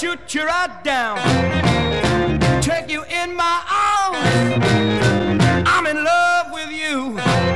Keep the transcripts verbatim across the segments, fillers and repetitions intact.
shoot you right down, take you in my arms. I'm in love with you,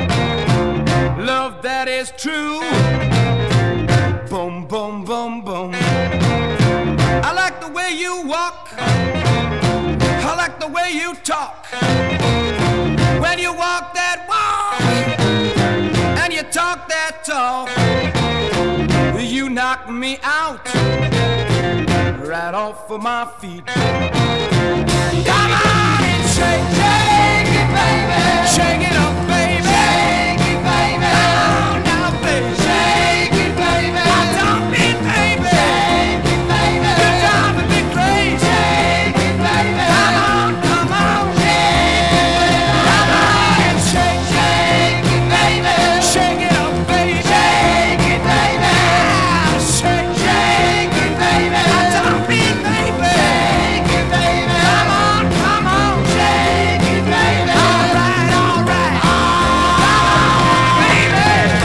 love that is true. Boom, boom, boom, boom. I like the way you walk, I like the way you talk. When you walk that walk and you talk that talk, you knock me out right off of my feet. Come on and shake, shake it, baby. Shake it up, baby. Shake it, baby. Now, now, baby. Shake it, baby. Now, don't be, baby. Shake it, baby. You're driving me crazy. Shake it, baby. Come on, come on. Come on and shake, shake it, baby. Shake it up, baby. Shake it, baby. Shake, shake it, baby. Now, don't be, baby. Shake it, baby. Come on, come on. Shake it, baby. All right, all right. Come on, baby.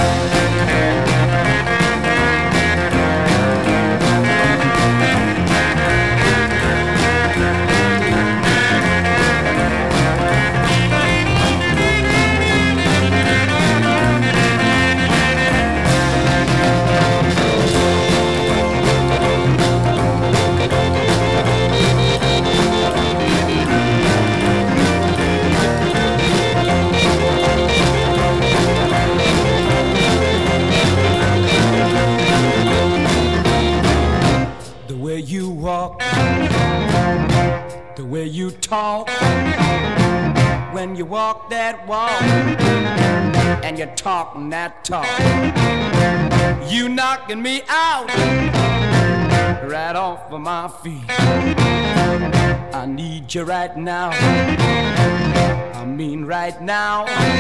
The way you walk, the way you talk, when you walk that walk and you're talking that talk, you knocking me out right off of my feet. I need you right now, I mean right now.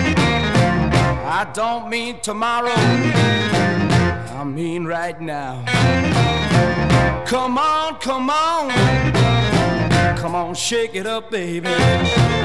I don't mean tomorrow, I mean right now. Come on, come on, come on, shake it up, baby.